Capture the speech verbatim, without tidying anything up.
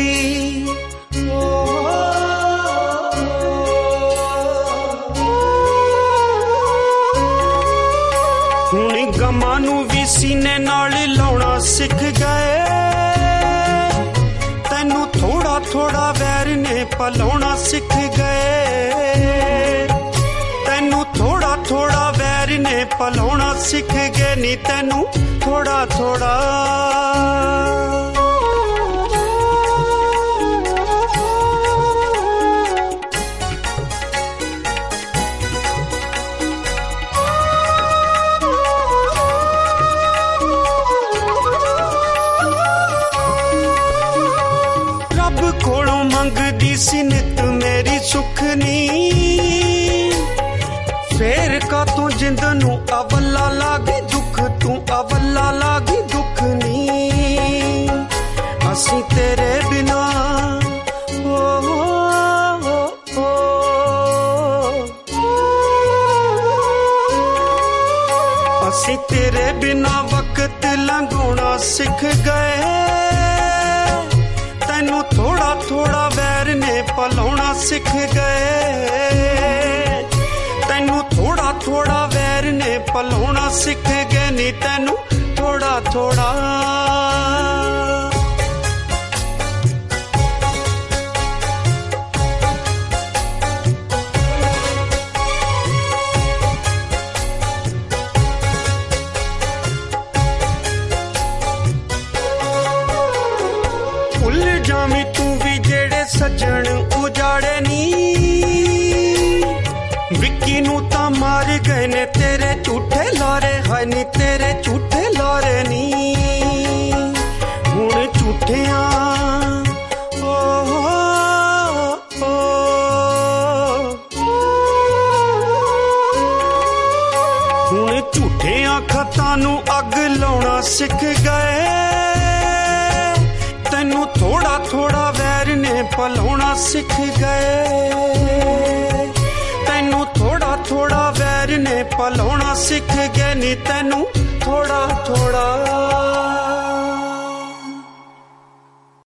ਹੁਣ ਗਮਾਂ ਨੂੰ ਵੀ ਸੀਨੇ ਨਾਲ ਲਾਉਣਾ ਸਿੱਖ ਗਏ, ਤੈਨੂੰ ਥੋੜਾ ਥੋੜਾ ਵੈਰ ਨੇ ਪਲਾਉਣਾ ਸਿੱਖ ਗਏ, ਤੈਨੂੰ ਥੋੜਾ ਥੋੜਾ ਵੈਰ ਨੇ ਪਲਾਉਣਾ ਸਿੱਖ ਗਏ ਨੀ ਤੈਨੂੰ ਥੋੜਾ ਥੋੜਾ। ਕੋਲੋਂ ਮੰਗਦੀ ਸੀ ਨਿਤ ਮੇਰੀ ਸੁਖਨੀ, ਫੇਰ ਕਾ ਤੂੰ ਜਿੰਦ ਨੂੰ ਅਵੱਲਾ ਲਾਗੀ ਦੁੱਖ, ਤੂੰ ਅਵੱਲਾ ਲਾਗੀ ਦੁੱਖ ਨੀ। ਅਸੀਂ ਤੇਰੇ ਬਿਨਾ ਓ ਅਸੀਂ ਤੇਰੇ ਬਿਨਾ ਵਕਤ ਲੰਘਾਉਣਾ ਸਿੱਖ ਗਏ, ਤੈਨੂੰ ਥੋੜਾ ਥੋੜਾ ਵੈਰ ਨੇ ਪਲਾਉਣਾ ਸਿੱਖ ਗਏ, ਤੈਨੂੰ ਥੋੜਾ ਥੋੜਾ ਵੈਰ ਨੇ ਪਲਾਉਣਾ ਸਿੱਖ ਗਏ ਨੀ ਤੈਨੂੰ ਥੋੜਾ ਥੋੜਾ। ਭੁੱਲ ਜਾਵੀਂ ਤੂੰ ਵੀ ਜਿਹੜੇ ਸੱਜਣ ਉਜਾੜੇ ਨੀ, ਵਿੱਕੀ ਨੂੰ ਤਾਂ ਮਾਰ ਗਏ ਨੇ ਤੇਰੇ ਝੂਠੇ ਲਾਰੇ, ਹਾਏ ਨੀ ਤੇਰੇ ਝੂਠੇ ਲਾਰੇ ਨੀ। ਹੁਣ ਝੂਠਿਆਂ ਓ ਹੁਣ ਝੂਠਿਆਂ ਖਤਾਂ ਨੂੰ ਅੱਗ ਲਾਉਣਾ ਸਿੱਖ ਗਏ, ਤੈਨੂੰ ਥੋੜਾ ਥੋੜਾ ਵੈਰ ਨੇ ਪਲਾਉਣਾ ਸਿੱਖ ਗਏ, ਤੈਨੂੰ ਥੋੜਾ ਥੋੜਾ ਵੈਰ ਨੇ ਪਲਾਉਣਾ ਸਿੱਖ ਗਏ ਨੀ ਤੈਨੂੰ ਥੋੜਾ ਥੋੜਾ।